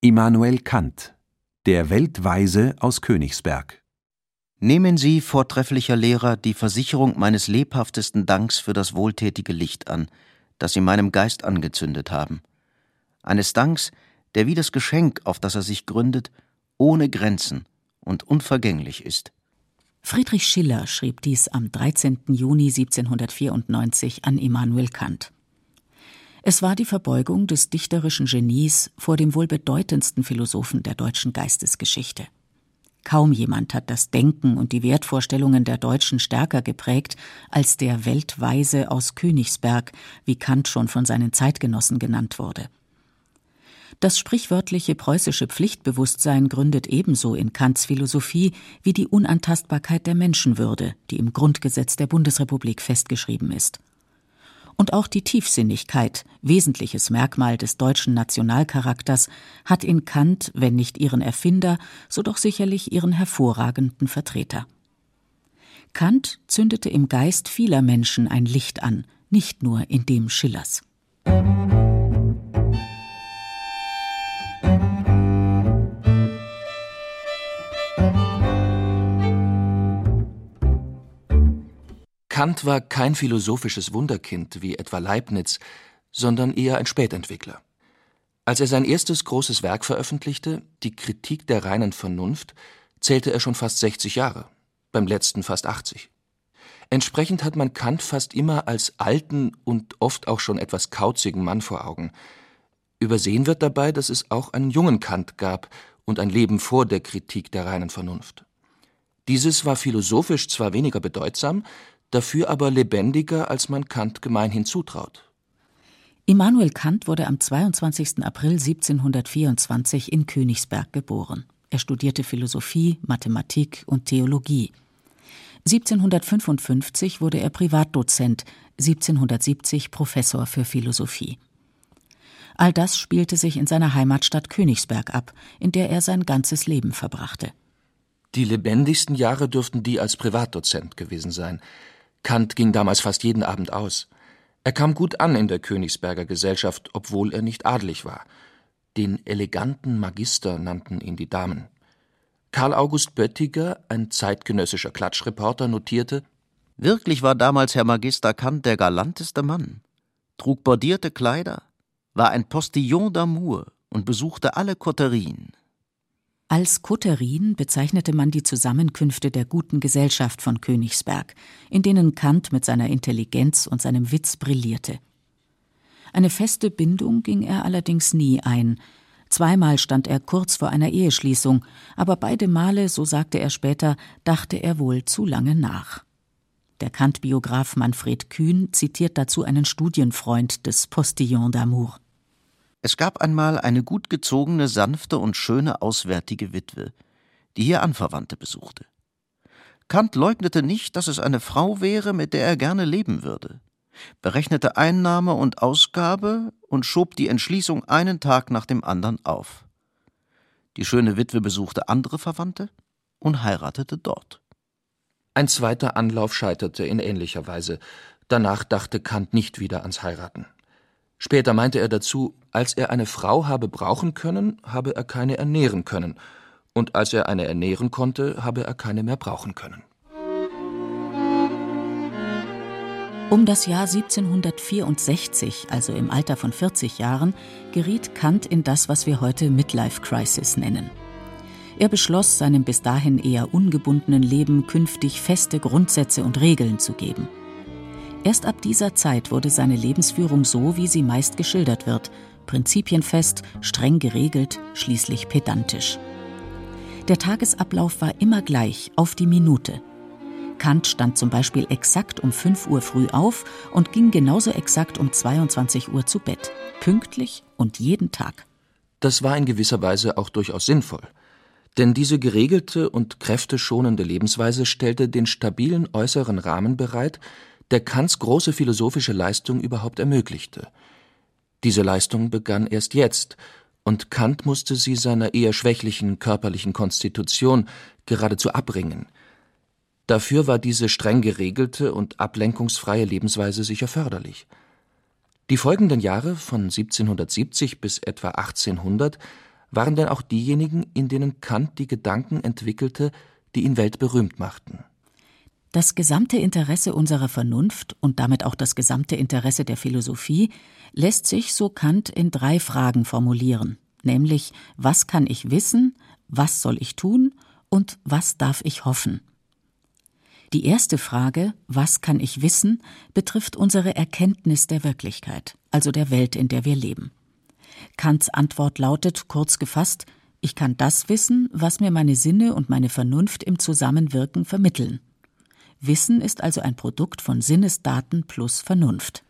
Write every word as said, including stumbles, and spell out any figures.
Immanuel Kant, der Weltweise aus Königsberg. Nehmen Sie, vortrefflicher Lehrer, die Versicherung meines lebhaftesten Danks für das wohltätige Licht an, das Sie meinem Geist angezündet haben. Eines Danks, der wie das Geschenk, auf das er sich gründet, ohne Grenzen und unvergänglich ist. Friedrich Schiller schrieb dies am dreizehnten Juni siebzehnhundertvierundneunzig an Immanuel Kant. Es war die Verbeugung des dichterischen Genies vor dem wohl bedeutendsten Philosophen der deutschen Geistesgeschichte. Kaum jemand hat das Denken und die Wertvorstellungen der Deutschen stärker geprägt als der Weltweise aus Königsberg, wie Kant schon von seinen Zeitgenossen genannt wurde. Das sprichwörtliche preußische Pflichtbewusstsein gründet ebenso in Kants Philosophie wie die Unantastbarkeit der Menschenwürde, die im Grundgesetz der Bundesrepublik festgeschrieben ist. Und auch die Tiefsinnigkeit, wesentliches Merkmal des deutschen Nationalcharakters, hat in Kant, wenn nicht ihren Erfinder, so doch sicherlich ihren hervorragenden Vertreter. Kant zündete im Geist vieler Menschen ein Licht an, nicht nur in dem Schillers. Kant war kein philosophisches Wunderkind wie etwa Leibniz, sondern eher ein Spätentwickler. Als er sein erstes großes Werk veröffentlichte, die Kritik der reinen Vernunft, zählte er schon fast sechzig Jahre, beim letzten fast achtzig. Entsprechend hat man Kant fast immer als alten und oft auch schon etwas kauzigen Mann vor Augen. Übersehen wird dabei, dass es auch einen jungen Kant gab und ein Leben vor der Kritik der reinen Vernunft. Dieses war philosophisch zwar weniger bedeutsam, dafür aber lebendiger, als man Kant gemeinhin zutraut. Immanuel Kant wurde am zweiundzwanzigsten April siebzehnhundertvierundzwanzig in Königsberg geboren. Er studierte Philosophie, Mathematik und Theologie. siebzehnhundertfünfundfünfzig wurde er Privatdozent, siebzehnhundertsiebzig Professor für Philosophie. All das spielte sich in seiner Heimatstadt Königsberg ab, in der er sein ganzes Leben verbrachte. Die lebendigsten Jahre dürften die als Privatdozent gewesen sein. Kant ging damals fast jeden Abend aus. Er kam gut an in der Königsberger Gesellschaft, obwohl er nicht adelig war. Den eleganten Magister nannten ihn die Damen. Karl August Böttiger, ein zeitgenössischer Klatschreporter, notierte: Wirklich war damals Herr Magister Kant der galanteste Mann, trug bordierte Kleider, war ein Postillon d'amour und besuchte alle Koterien. Als Koterien bezeichnete man die Zusammenkünfte der guten Gesellschaft von Königsberg, in denen Kant mit seiner Intelligenz und seinem Witz brillierte. Eine feste Bindung ging er allerdings nie ein. Zweimal stand er kurz vor einer Eheschließung, aber beide Male, so sagte er später, dachte er wohl zu lange nach. Der Kant-Biograf Manfred Kühn zitiert dazu einen Studienfreund des Postillon d'amour. Es gab einmal eine gut gezogene, sanfte und schöne auswärtige Witwe, die hier Anverwandte besuchte. Kant leugnete nicht, dass es eine Frau wäre, mit der er gerne leben würde, berechnete Einnahme und Ausgabe und schob die Entschließung einen Tag nach dem anderen auf. Die schöne Witwe besuchte andere Verwandte und heiratete dort. Ein zweiter Anlauf scheiterte in ähnlicher Weise. Danach dachte Kant nicht wieder ans Heiraten. Später meinte er dazu, als er eine Frau habe brauchen können, habe er keine ernähren können, und als er eine ernähren konnte, habe er keine mehr brauchen können. Um das Jahr siebzehnhundertvierundsechzig, also im Alter von vierzig Jahren, geriet Kant in das, was wir heute Midlife Crisis nennen. Er beschloss, seinem bis dahin eher ungebundenen Leben künftig feste Grundsätze und Regeln zu geben. Erst ab dieser Zeit wurde seine Lebensführung so, wie sie meist geschildert wird: prinzipienfest, streng geregelt, schließlich pedantisch. Der Tagesablauf war immer gleich, auf die Minute. Kant stand zum Beispiel exakt um fünf Uhr früh auf und ging genauso exakt um zweiundzwanzig Uhr zu Bett. Pünktlich und jeden Tag. Das war in gewisser Weise auch durchaus sinnvoll. Denn diese geregelte und kräfteschonende Lebensweise stellte den stabilen äußeren Rahmen bereit, der Kants große philosophische Leistung überhaupt ermöglichte. Diese Leistung begann erst jetzt, und Kant musste sie seiner eher schwächlichen körperlichen Konstitution geradezu abringen. Dafür war diese streng geregelte und ablenkungsfreie Lebensweise sicher förderlich. Die folgenden Jahre von siebzehnhundertsiebzig bis etwa achtzehnhundert waren denn auch diejenigen, in denen Kant die Gedanken entwickelte, die ihn weltberühmt machten. Das gesamte Interesse unserer Vernunft und damit auch das gesamte Interesse der Philosophie lässt sich, so Kant, in drei Fragen formulieren, nämlich: Was kann ich wissen, was soll ich tun und was darf ich hoffen? Die erste Frage, was kann ich wissen, betrifft unsere Erkenntnis der Wirklichkeit, also der Welt, in der wir leben. Kants Antwort lautet, kurz gefasst: Ich kann das wissen, was mir meine Sinne und meine Vernunft im Zusammenwirken vermitteln. Wissen ist also ein Produkt von Sinnesdaten plus Vernunft.